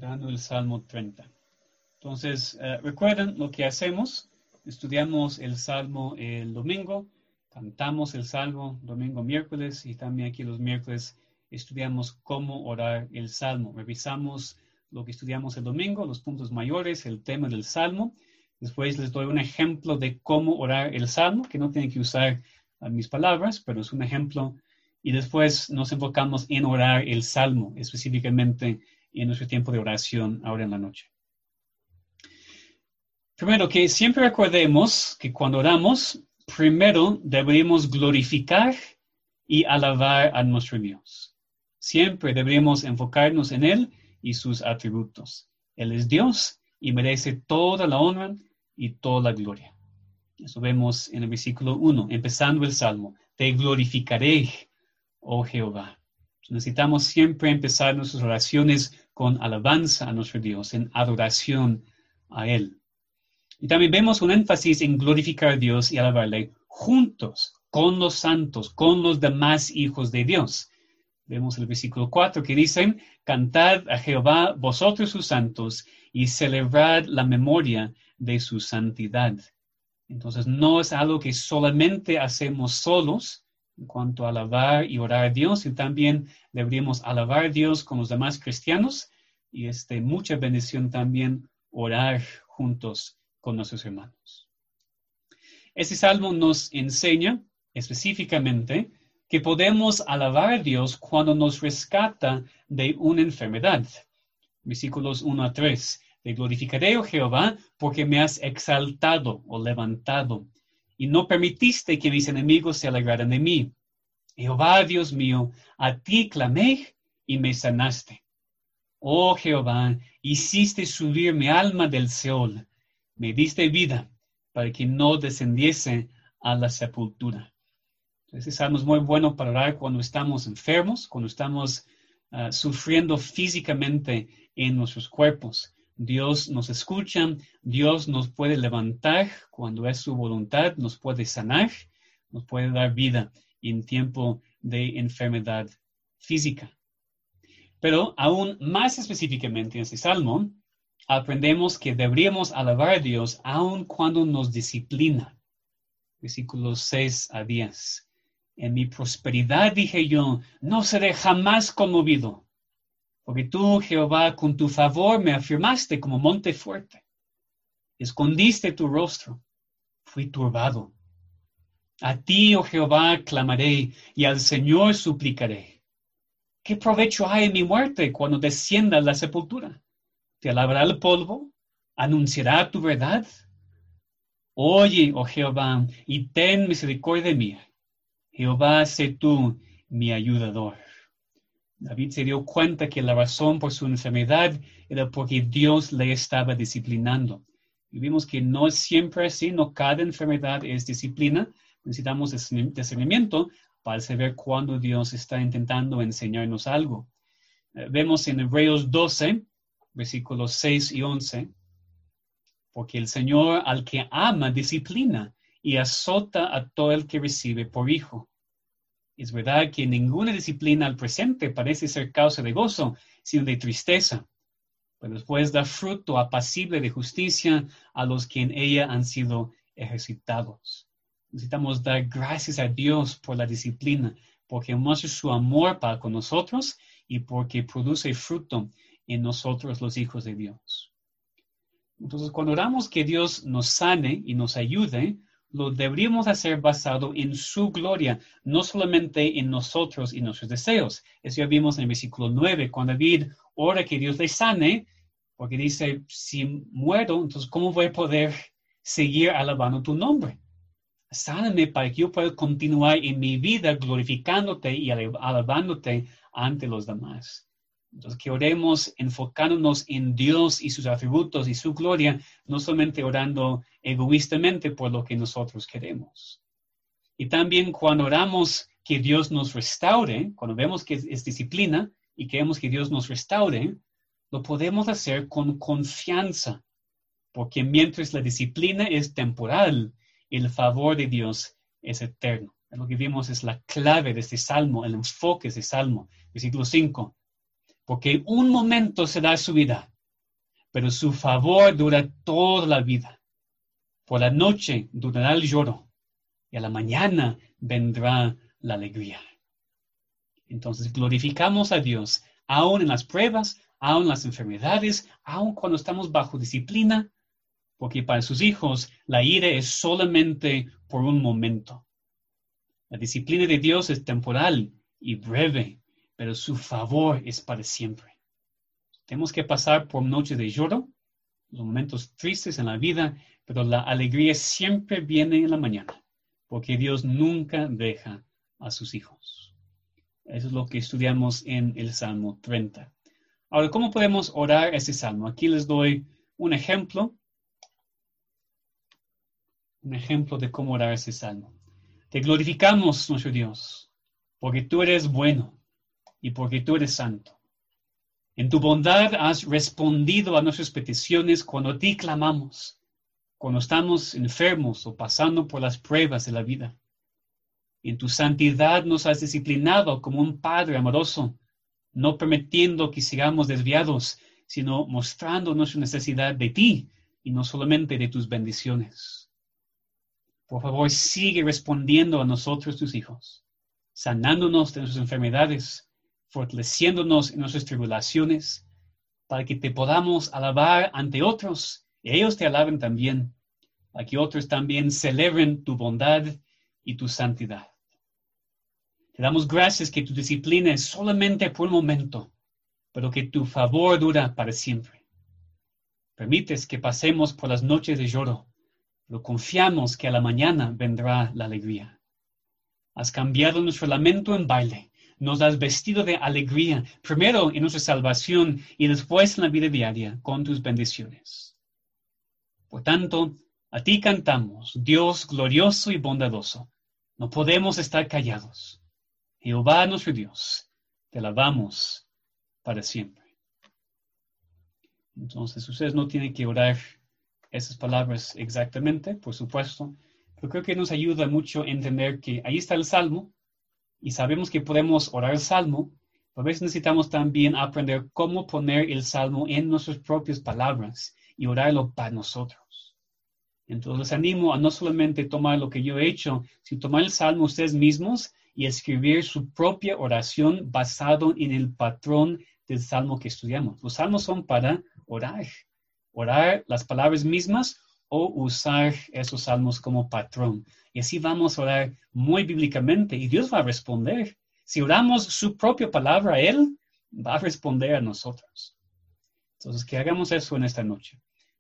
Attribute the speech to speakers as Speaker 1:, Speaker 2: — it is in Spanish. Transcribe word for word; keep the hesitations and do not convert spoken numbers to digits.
Speaker 1: Preparando el Salmo treinta. Entonces, uh, recuerden lo que hacemos. Estudiamos el Salmo el domingo, cantamos el Salmo domingo, miércoles, y también aquí los miércoles estudiamos cómo orar el Salmo. Revisamos lo que estudiamos el domingo, los puntos mayores, el tema del Salmo. Después les doy un ejemplo de cómo orar el Salmo, que no tienen que usar uh, mis palabras, pero es un ejemplo. Y después nos enfocamos en orar el Salmo, específicamente en nuestro tiempo de oración ahora en la noche. Primero, que siempre recordemos que cuando oramos, primero deberíamos glorificar y alabar a nuestro Dios. Siempre deberíamos enfocarnos en Él y sus atributos. Él es Dios y merece toda la honra y toda la gloria. Eso vemos en el versículo uno, empezando el Salmo. Te glorificaré, oh Jehová. Necesitamos siempre empezar nuestras oraciones con alabanza a nuestro Dios, en adoración a Él. Y también vemos un énfasis en glorificar a Dios y alabarle juntos, con los santos, con los demás hijos de Dios. Vemos el versículo cuatro que dice, cantad a Jehová vosotros sus santos y celebrad la memoria de su santidad. Entonces no es algo que solamente hacemos solos en cuanto a alabar y orar a Dios, y también deberíamos alabar a Dios con los demás cristianos y este, mucha bendición también orar juntos con nuestros hermanos. Este salmo nos enseña específicamente que podemos alabar a Dios cuando nos rescata de una enfermedad. Versículos uno a tres. Te glorificaré, oh Jehová, porque me has exaltado o levantado, y no permitiste que mis enemigos se alegraran de mí. Jehová, Dios mío, a ti clamé y me sanaste. Oh Jehová, hiciste subir mi alma del Seol. Me diste vida para que no descendiese a la sepultura. Ese salmo es muy bueno para orar cuando estamos enfermos, cuando estamos uh, sufriendo físicamente en nuestros cuerpos. Dios nos escucha, Dios nos puede levantar cuando es su voluntad, nos puede sanar, nos puede dar vida en tiempo de enfermedad física. Pero aún más específicamente en este salmo, aprendemos que deberíamos alabar a Dios aun cuando nos disciplina. Versículos seis a diez. En mi prosperidad dije yo, no seré jamás conmovido, porque tú, Jehová, con tu favor me afirmaste como monte fuerte. Escondiste tu rostro, fui turbado. A ti, oh Jehová, clamaré y al Señor suplicaré. ¿Qué provecho hay en mi muerte cuando descienda a la sepultura? ¿Te alabará el polvo? ¿Anunciará tu verdad? Oye, oh Jehová, y ten misericordia mía. Jehová, sé tú mi ayudador. David se dio cuenta que la razón por su enfermedad era porque Dios le estaba disciplinando. Y vimos que no es siempre así, no cada enfermedad es disciplina. Necesitamos discernimiento para saber cuándo Dios está intentando enseñarnos algo. Eh, vemos en Hebreos doce, versículos seis y once, porque el Señor al que ama disciplina y azota a todo el que recibe por hijo. Es verdad que ninguna disciplina al presente parece ser causa de gozo, sino de tristeza, pero después da fruto apacible de justicia a los que en ella han sido ejercitados. Necesitamos dar gracias a Dios por la disciplina, porque muestra su amor para con nosotros y porque produce fruto en nosotros los hijos de Dios. Entonces, cuando oramos que Dios nos sane y nos ayude, lo deberíamos hacer basado en su gloria, no solamente en nosotros y nuestros deseos. Eso ya vimos en el versículo nueve, cuando David ora que Dios le sane, porque dice, si muero, entonces ¿cómo voy a poder seguir alabando tu nombre? Sáname para que yo pueda continuar en mi vida glorificándote y alabándote ante los demás. Entonces, que oremos enfocándonos en Dios y sus atributos y su gloria, no solamente orando egoístamente por lo que nosotros queremos. Y también cuando oramos que Dios nos restaure, cuando vemos que es, es disciplina y queremos que Dios nos restaure, lo podemos hacer con confianza, porque mientras la disciplina es temporal, el favor de Dios es eterno. Lo que vimos es la clave de este salmo, el enfoque de este salmo. Versículo cinco. Porque un momento será su vida, pero su favor dura toda la vida. Por la noche durará el lloro, y a la mañana vendrá la alegría. Entonces glorificamos a Dios, aún en las pruebas, aún en las enfermedades, aún cuando estamos bajo disciplina, porque para sus hijos la ira es solamente por un momento. La disciplina de Dios es temporal y breve, pero su favor es para siempre. Tenemos que pasar por noches de lloro, los momentos tristes en la vida, pero la alegría siempre viene en la mañana, porque Dios nunca deja a sus hijos. Eso es lo que estudiamos en el Salmo treinta. Ahora, ¿cómo podemos orar ese salmo? Aquí les doy un ejemplo, un ejemplo de cómo orar ese salmo. Te glorificamos, nuestro Dios, porque tú eres bueno y porque tú eres santo. En tu bondad has respondido a nuestras peticiones cuando a ti clamamos, cuando estamos enfermos o pasando por las pruebas de la vida. En tu santidad nos has disciplinado como un Padre amoroso, no permitiendo que sigamos desviados, sino mostrando nuestra necesidad de ti y no solamente de tus bendiciones. Por favor, sigue respondiendo a nosotros, tus hijos, sanándonos de nuestras enfermedades, fortaleciéndonos en nuestras tribulaciones, para que te podamos alabar ante otros, y ellos te alaben también, para que otros también celebren tu bondad y tu santidad. Te damos gracias que tu disciplina es solamente por un momento, pero que tu favor dura para siempre. Permites que pasemos por las noches de lloro, pero confiamos que a la mañana vendrá la alegría. Has cambiado nuestro lamento en baile, nos has vestido de alegría, primero en nuestra salvación y después en la vida diaria, con tus bendiciones. Por tanto, a ti cantamos, Dios glorioso y bondadoso. No podemos estar callados. Jehová nuestro Dios, te alabamos para siempre. Entonces, ustedes no tienen que orar esas palabras exactamente, por supuesto, pero creo que nos ayuda mucho a entender que ahí está el Salmo y sabemos que podemos orar el Salmo, pero a veces necesitamos también aprender cómo poner el Salmo en nuestras propias palabras y orarlo para nosotros. Entonces, les animo a no solamente tomar lo que yo he hecho, sino tomar el Salmo ustedes mismos y escribir su propia oración basado en el patrón del salmo que estudiamos. Los salmos son para orar, orar las palabras mismas o usar esos salmos como patrón. Y así vamos a orar muy bíblicamente y Dios va a responder. Si oramos su propia palabra, Él va a responder a nosotros. Entonces, que hagamos eso en esta noche.